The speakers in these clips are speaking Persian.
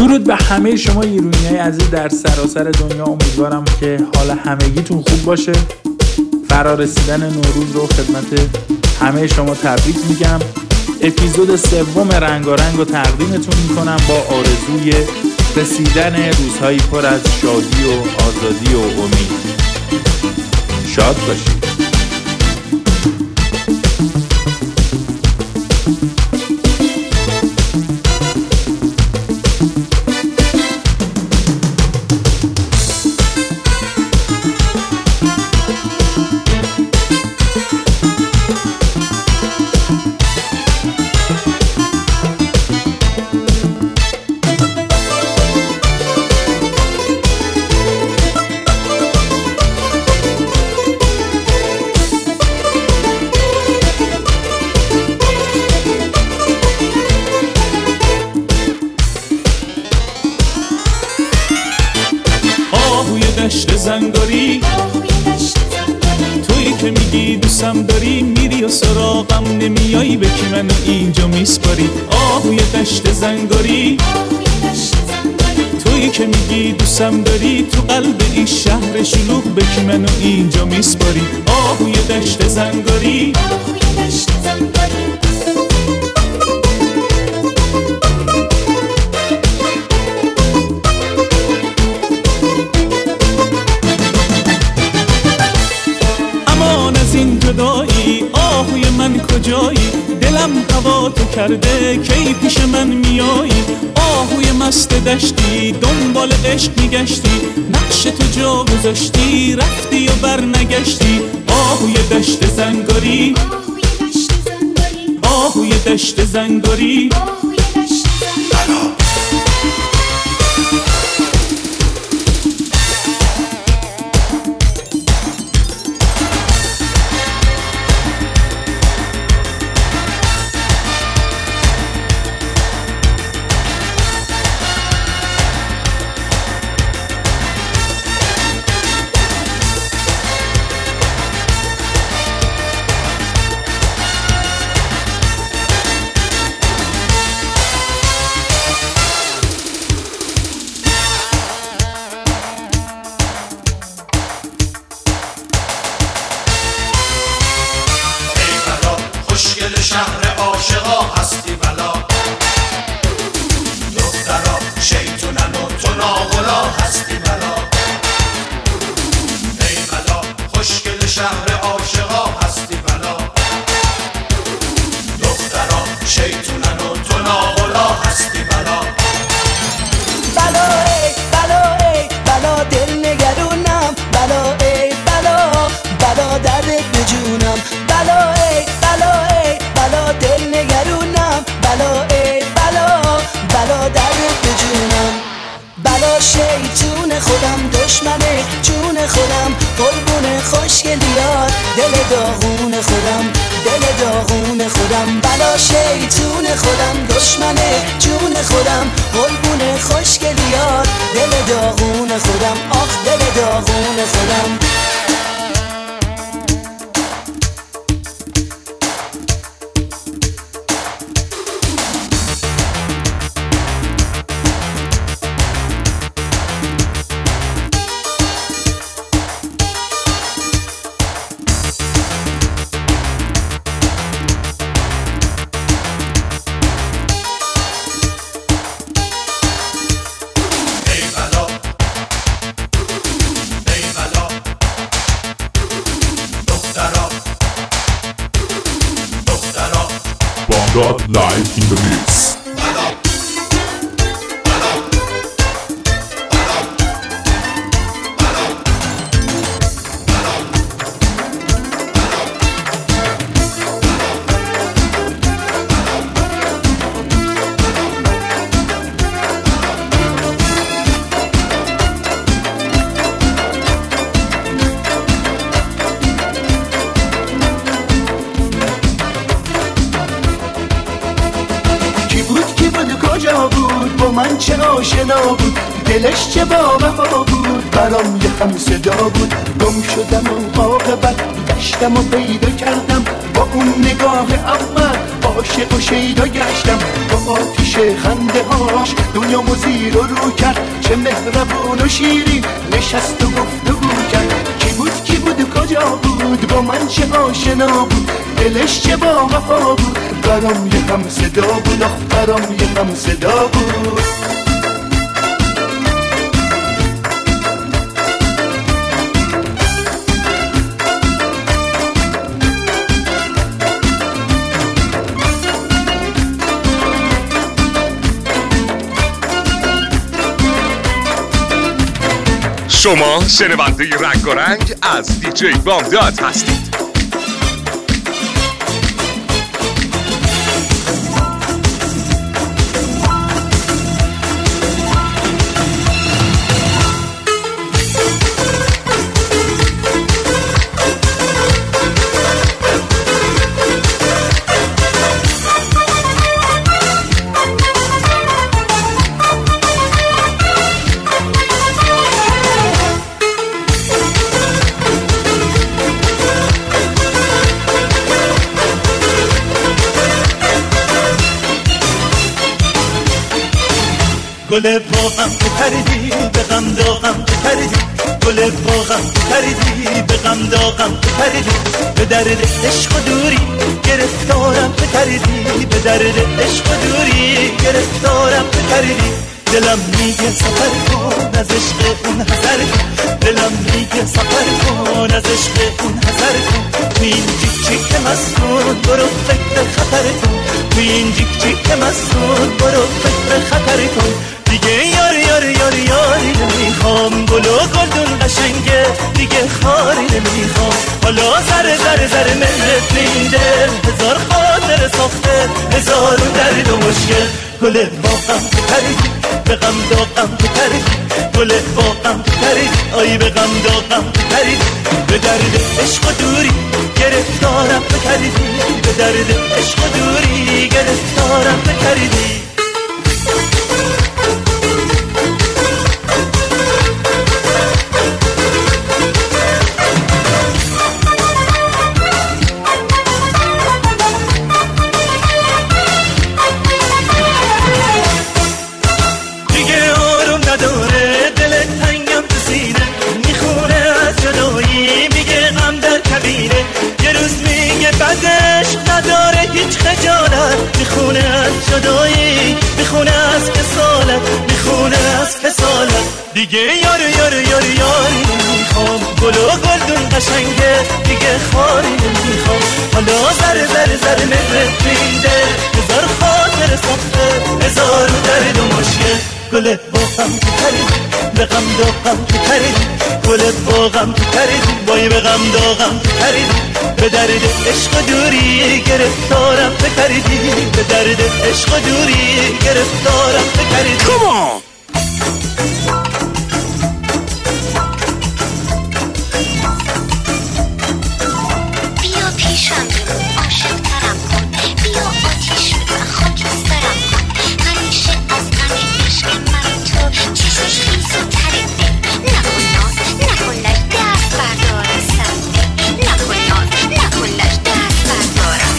درود به همه شما ایرونیای عزیز در سراسر دنیا. امیدوارم که حال همگیتون خوب باشه. فرارسیدن نوروز رو خدمت همه شما تبریک میگم. اپیزود 3 رنگارنگ رو تقدیمتون میکنم با آرزوی رسیدن روزهایی پر از شادی و آزادی و امید. شاد باشید. زنگاری تویی که میگی دوستم داری، میری و سراغم نمیایی، به کی منو اینجا میسپاری؟ آهوی دشت زنگاری تویی که میگی دوستم داری، تو قلب این شهر شلوغ به کی منو اینجا میسپاری؟ آهوی دشت زنگاری آهوی من کجایی؟ دلم هوا تو کرده کی پیش من میایی؟ آهوی مست دشتی دنبال عشق میگشتی، نقش تو جا گذاشتی رفتی و بر نگشتی. آهوی دشت زنگاری آهوی دشت زنگاری شهر عاشقا هستی بلا، دخترا شیطونن و تو ناغلا هستی بلا. ای بلا خوشگل شهر عاشقا هستی بلا، دخترا شیطونن و تو ناغلا هستی بلا. بلا ای بلا ای بلا دل نگرونم، بلا ای بلا بلا دردت به جونم، بلا ای بلا ای بلا دل نگرونم، بلا ای بلا بلا دردت به جونم. بلا شیطون خودم دشمن جون خودم، قربون خوشگلیات دل داغون خودم، دل داغون خودم. بلا شیطون خودم دشمن جون خودم، قربون خوشگلیات دل داغون خودم، آخ دل داغون خودم. Got live in the mix. با من چه آشنا بود، دلش چه با وفا بود، برام یه هم صدا بود. گم شدم و عاقبت گشتم و پیدا کردم، با اون نگاه اول عاشق و شیدا گشتم، با آتیش خنده هاش دنیامو زیر و رو کرد. چه مهربون و شیرین نشست و گفتگو کرد. کی بود و کجا بود با من چه آشنا بود دلش چه با وفا بود برام یه هم صدا بود آخ برام یه هم صدا بود. شما شنونده رنگ و رنگ از دیجی بامداد هستید. گل باغم که پریدی به غم داغم که پریدی گل باغم که پریدی به غم داغم که پریدی به درد عشق و دوری گرفتارم که پریدی به درد عشق و دوری گرفتارم که پریدی دلم میگه سفر کن از عشق اون حذر کن دلم میگه سفر کن از عشق اون حذر کن تو این جیک جیک مستون برو فکر خطر کن تو این جیک جیک مستون برو فکر خطر کن دیگه یاری نمیخوام گل و گلدون قشنگه دیگه خاری نمیخوام حالا زر ملت میده هزار خاطر ساخته هزار درد و مشکل گل باغم که پریدی به غم داغم که پریدی گل باغم که پریدی آی به غم داغم که پریدی به درد عشق و دوری گرفتارم که پریدی به درد عشق و دوری گرفتارم که پریدی. میخونه از جدایی میخونه از کسالت میخونه از کسالت دیگه یاری نمیخوام گل و گلدون قشنگه دیگه خاری نمیخوام حالا زر مهرت میده هزار خاطر ساخته هزار درد و مشکل گل باغم که پریدی به غم داغم که پریدی گل باغم که پریدی وای به غم داغم که پریدی به درد عشق و دوری گرفتارم که پریدی به درد عشق و دوری گرفتارم که پریدی. بیا پیشم بمون عاشق ترم کن بیا آتیش بزن خاکسترم کن همیشه از غم عشق من تو چشمش خیس و ترده نکن ناز نکن لش دست بردار از سر نکن ناز نکن لش دست بردار از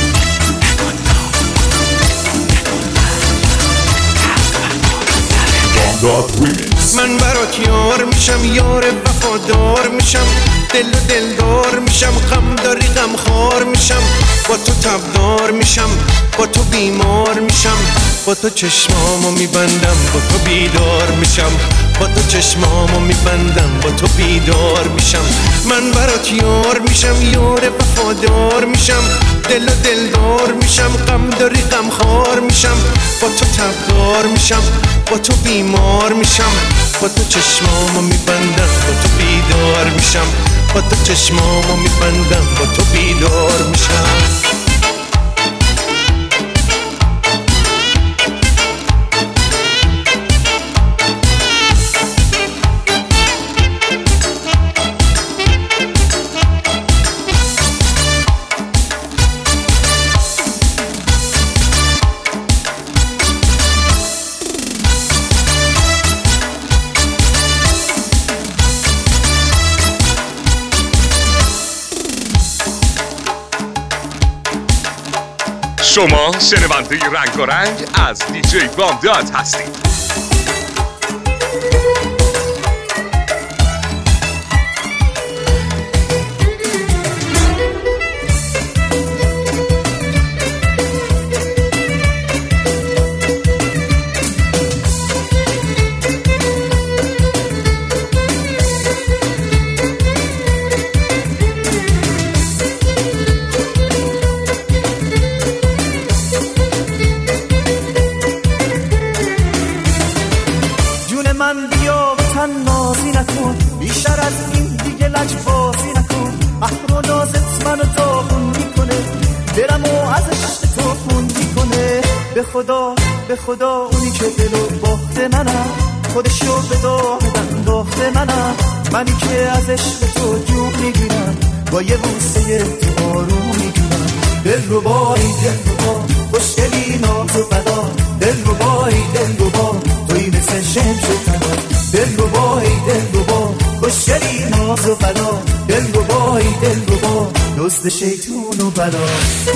من برات یار میشم یار وفادار میشم دل و دلدار میشم غم داری غم خار میشم با تو تبدار میشم با تو بیمار میشم با تو چشمامو میبندم با تو بیدار میشم با تو چشمامو میبندم با تو بیدار میشم من برات یار میشم یار وفادار میشم دل و دلدار میشم غم داری غم خار میشم با تو تبدار میشم با تو بیمار میشم با تو چشمامو میبندم با تو بیدار میشم با تو چشمامو میبندم با تو بیدار میشم. شما شنونده رنگ و رنگ از دیجی بامداد هستید. به خدا اونی که دلو باخته منم، خودشو به داغ انداخته منم، منی که از عشق تو جون میگیرم، با یه بوسه تو آروم میگیرم. دلربایی دلربا خوشگلی ناز و بدا، دلربایی دلربا توی مثل شمس و طلا. دلربایی دلربا خوشگلی ناز و بدا، دلربایی دلربا دزد شیطون و بلا.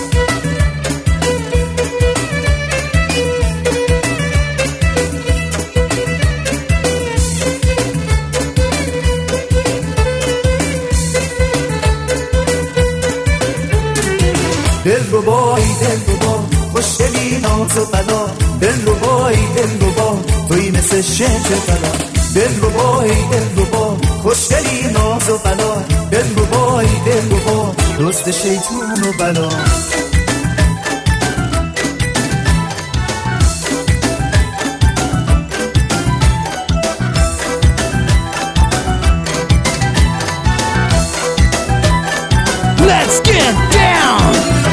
دلربایی دلربا خوشگلی ناز و بلا، دلربایی دلربا توی مثل شمس طلا. دلربایی دلربا خوشگلی ناز و بلا، دلربایی دلربا دزد شیطون و بلا. Let's get down!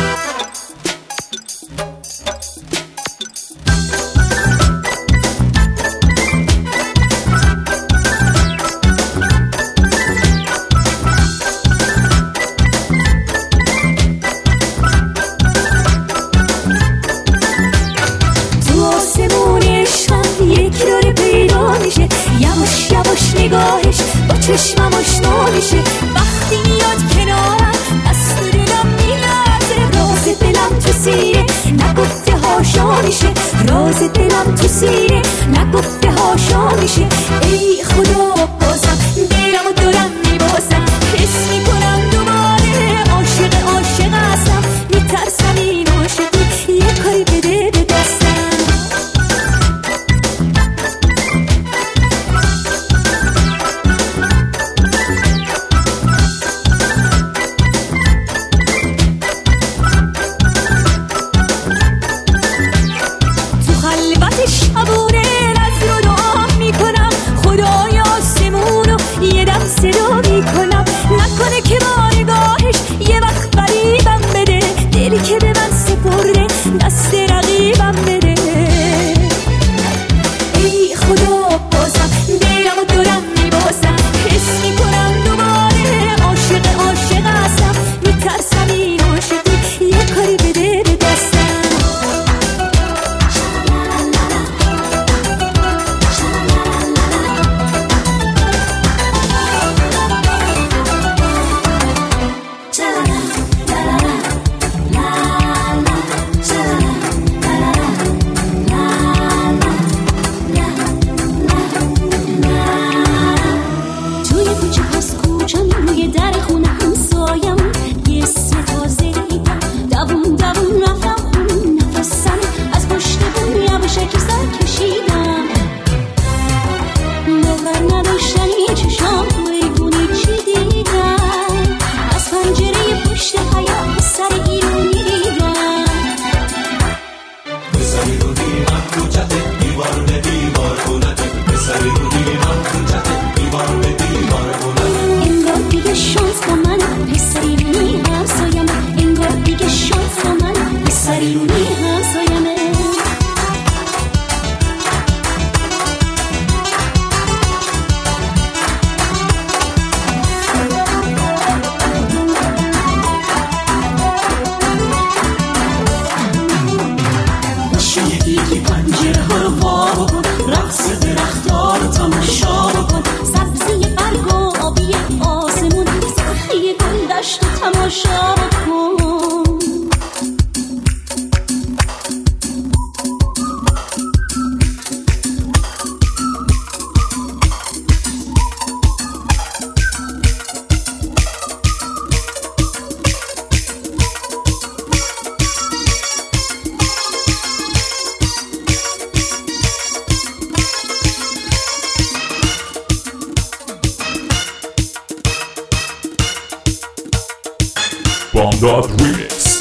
نگاهش با چشمم آشنا میشه، وقتی میاد کنارم دست دلم میلرزه. راز دلم تو سینه نگفته هاشا میشه، راز دلم تو سینه نگفته هاشا میشه. ای خدا بازم دلمو دارم میبازم، حس میکنم دوباره عاشق عاشق هستم. میترسم این عاشقی یه کاری بده به دستم. صدا میکنم نکنه که با نگاهش یه وقت فریبم بده، دلی که به من سپرده دست رقیبم بده. ای خدا بازم دلمو دارم میبازم، حس میکنم دوباره عاشق عاشق هستم. میترسم این عاشقی یه کاری بده به دستم. بامداد ریمیکس.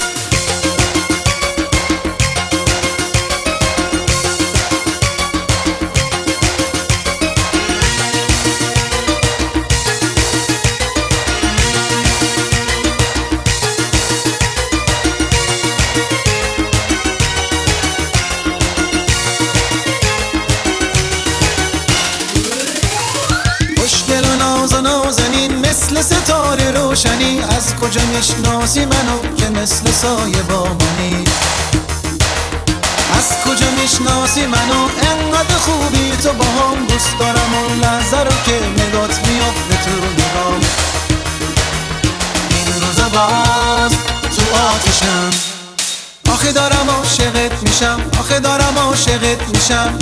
مثل ستاره روشنی، از کجا میشناسی منو که مثل سایه با منی؟ از کجا میشناسی منو انقدر خوبی تو با هم؟ دوست دارم اون لحظه رو که نگات میافته تو نگام. این روزا باز تو آتشم، آخه دارم عاشقت میشم، آخه دارم عاشقت میشم.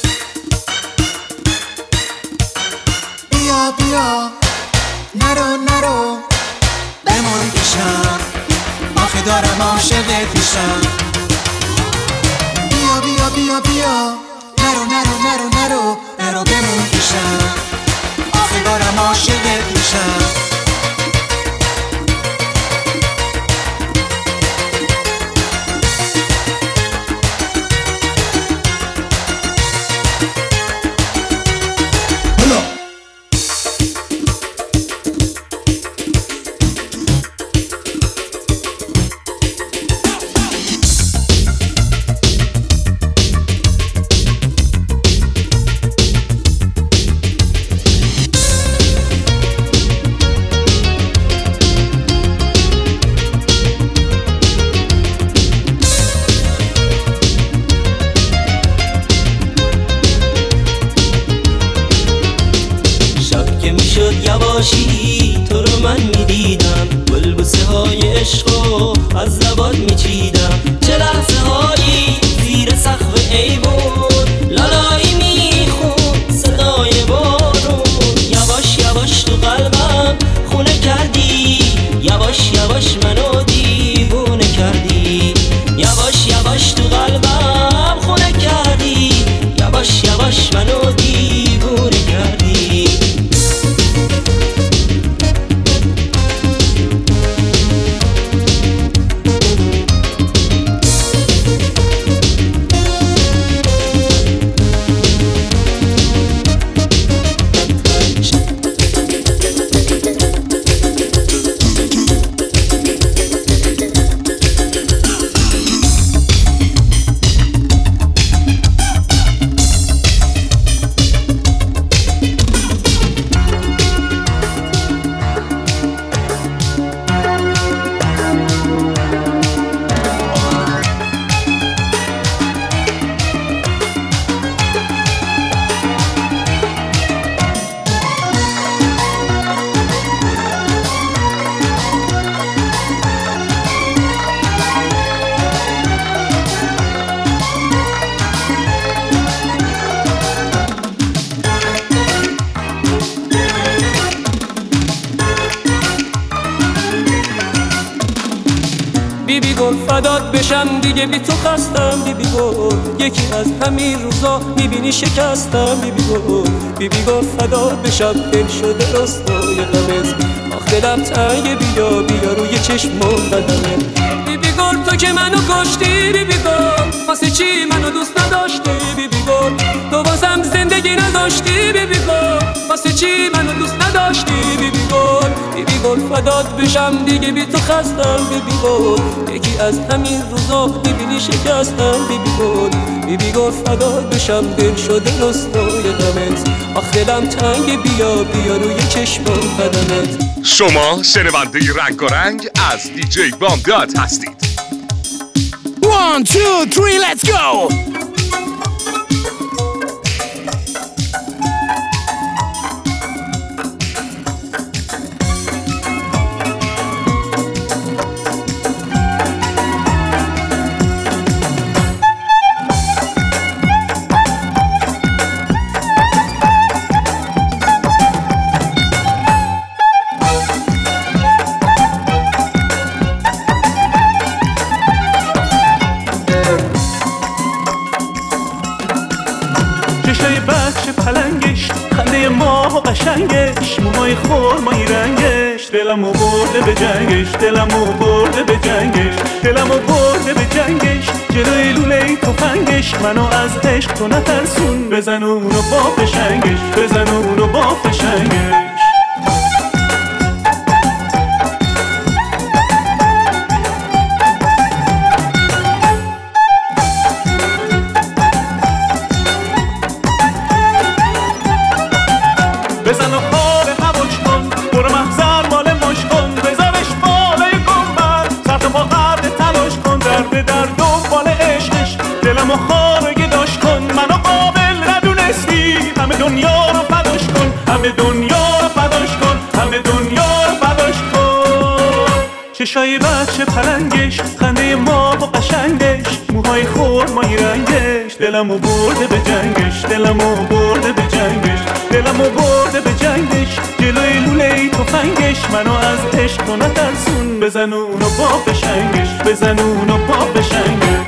بیا بیا نرو نرو بمون پیشم، آخه دارم عاشقت میشم. بیا بیا بیا بیا نرو نرو نرو نرو نرو بمون پیشم، آخه دارم عاشقت میشم. یواشی تو رو من میدیدم، بلبوسه های عشقو از زبان میچیدم. چه لحظه هایی زیر سقف ایوون لالایی میخون صدای بارون. یواش یواش تو قلبم خونه کردی، یواش یواش منو دیوونه کردی. یواش یواش تو قلبم خونه کردی، یواش یواش منو دیوونه کردی. بیبی گل فدات بشم دیگه بی تو خستم. بیبی گل یکی از همین روزا میبینی شکستم. بیبی گل فدات بشم دل شده رستای غمت، آخ دلم تنگ بیا بیا روی چشم قدمه. بیبی گل تو که منو کشتی، بیبی گل واسه چی منو دوست نداشتی؟ بیبی گل تو واسم زندگی نداشتی، بیبی گل واسه چی منو دوست نداشتی؟ بیبی گل فدات بشم دیگه بی تو خستم. بیبی گل یکی از همین روزا میبینی شکستم. بیبی گل فدات بشم دل شده رستای غمت، آخ دلم تنگ بیا بیا روی چشم قدمت. شما شنونده رنگ و رنگ از دیجی بامداد هستید. 1 2 3 let's go. پلنگش، خنده ماه و قشنگش، موهای خرمایی رنگش، جنگش دلمو برده به جنگش دلمو برده به جنگش دلمو برده به جنگش جلوی لوله تفنگش منو از عشق تو نترسون بزن اونو با فشنگش بزن اونو با فشنگش بزن و خال هواش کن برو محضر مال ماش کن بذارش بالای گنبر سر تا پا قرد تلاش کن درد در دنبال عشقش دلمو خارگی داشت کن منو قابل ندونستی همه دنیا رو فداش کن همه دنیا رو فداش کن همه دنیا رو فداش کن چشای بچه پلنگش خنده ما و قشنگش موهای خرمایی رنگش دلمو برده به جنگش دلمو برده به جنگش دلمو برده به جنگش جلوی لوله تفنگش منو از عشق تو نترسون بزن اونو با فشنگش بزن اونو با فشنگش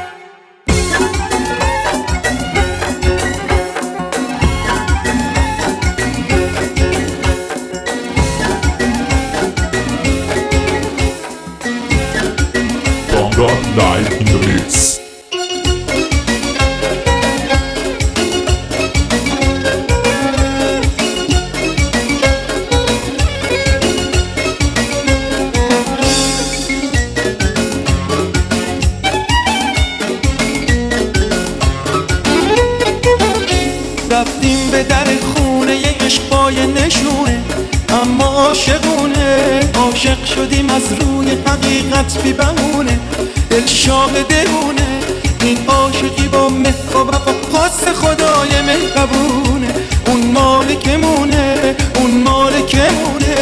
Bonga live in the mix. رفتیم به در خونه یه عشقای نشونه اما عاشقونه عاشق شدیم از روی حقیقت بی بهونه دل شاهدمونه این عاشقی با مهر و وفا خاص خدای مهربونه اون مالکمونه اون مالکمونه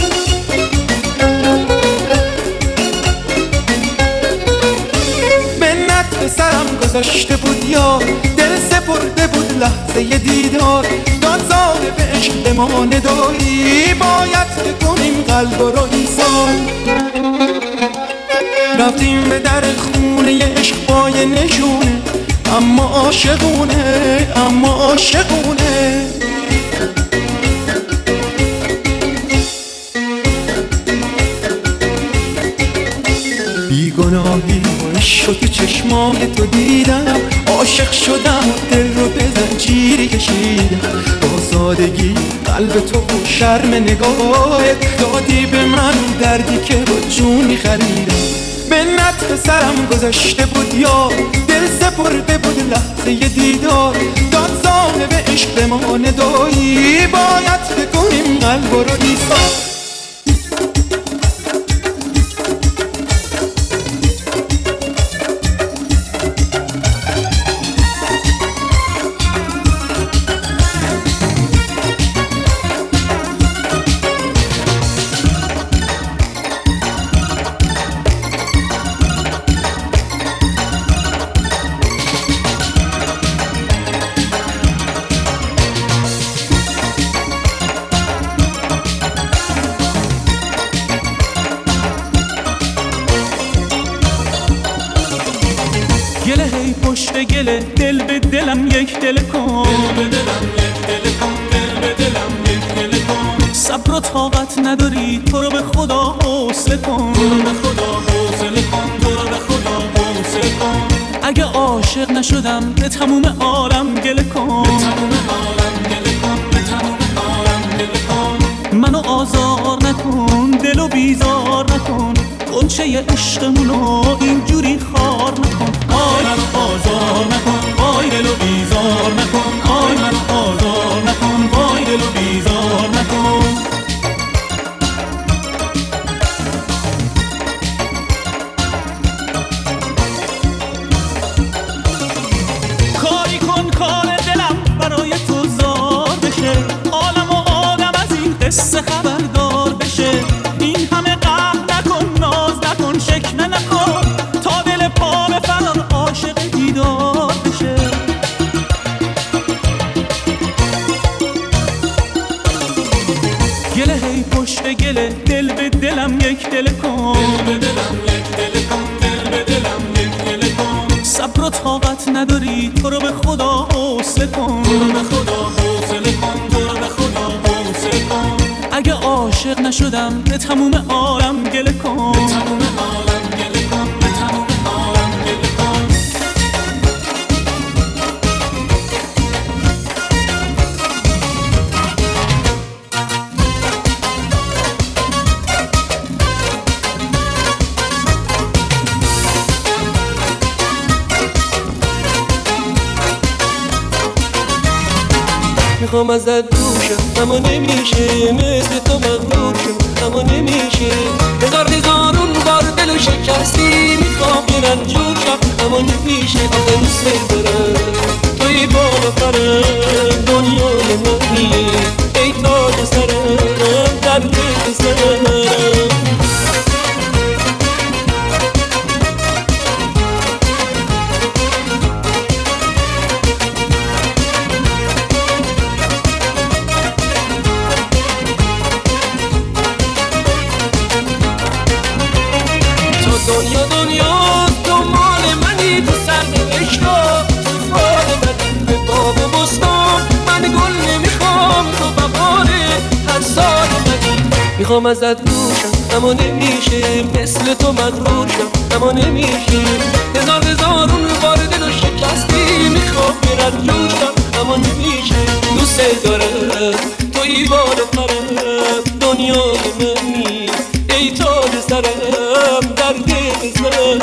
منت به سرم گذاشته بود یار دل سپرده بود لحظه دیدار داد صاحب عشق ما ندایی باید بکنیم قلب رو ایسان رفتیم به در خونه یه عشقای نشونه اما عاشقونه اما عاشقونه بیگناهی باش شد تو چشمای تو دیدم عاشق شدم دل رو به زنجیری کشیدم با سادگی قلب تو و شرم نگاهت دادی به من دردی که با جونی خریدم منت به سرم گذاشته بود یا دل سپرده بود لحظه دیدار داد صاحب عشق ما ندایی باید بکنیم قلب رو ایسان گله هی پشت گله دل به دلم یک دل کن دل به دلم یک دل کن دل به دلم یک دل کن صبر و طاقت نداری تو رو به خدا حوصله کن تو رو به خدا حوصله کن تو رو به خدا حوصله کن اگه عاشق نشدم به تموم عالم گله کن به تموم عالم گله کن به تموم عالم گله کن منو آزار نکن دلو بیزار نکن قنچه عشقمونو اینجوری خار نکن آی منو آزار نکن وای دلو بیزار نکن آی منو آزار نکن وای دلو بیزار نکن کاری کن کار دلم برای تو زار بشه عالم و آدم از این قصه خبردار بشه این همه قهر نکن ناز نکن شکنه نکن تا دل پا به فرار عاشق دیدار بشه گله هی پشت گله دل به دلم یک دل کن دل به دلم یک دل کن دل به دلم یک دل کن صبر و طاقت نداری تو رو به خدا حوصله کن تو رو به خدا حوصله کن تو رو به خدا حوصله کن اگه عاشق شدم به تموم عالم گله کن، به تموم عالم گله کن، به تموم عالم گله کن. میخوام ازت دور شم اما نمیشه، مثل تو مغرور شم اما نمیشه. هزارون بار دل و شکستی، میخوام یه رنجور شم اما نمیشه. آخه دوست دارم توی بالا پرم، دنیای منی ای تاج سرم، در دل سرم. دنیا تو مال منی، تو سرنوشت تو فال منی. به باغ و بستان من گل نمیخوام، تو بهاره هر سال منی. میخوام ازت دور شم اما نمیشه، مثل تو مغرور شم اما نمیشه. هزارون بار دل و شکستی، میخوام برم جور شم اما نمیشه. دوست دارم توی بالا پرم، دنیای منی ای تاج سرم، در دل سرم.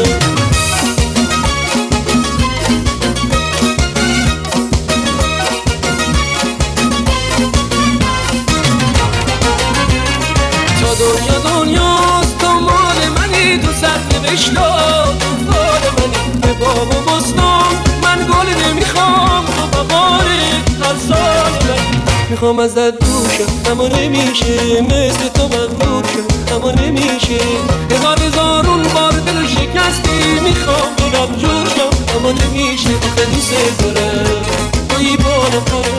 تا دنیاست تو مال منی، تو سرنوشت تو فال منی. به باغ و بستان من گل نمیخوام، تو بهاره هر سال منی. میخوام ازت دور شم اما نمیشه، مثل تو مغرور شم اما نمیشه. هزارون بار دل و شکستی، میخوام برم جور شم اما نمیشه. آخه دوست دارم توی بالا پرم،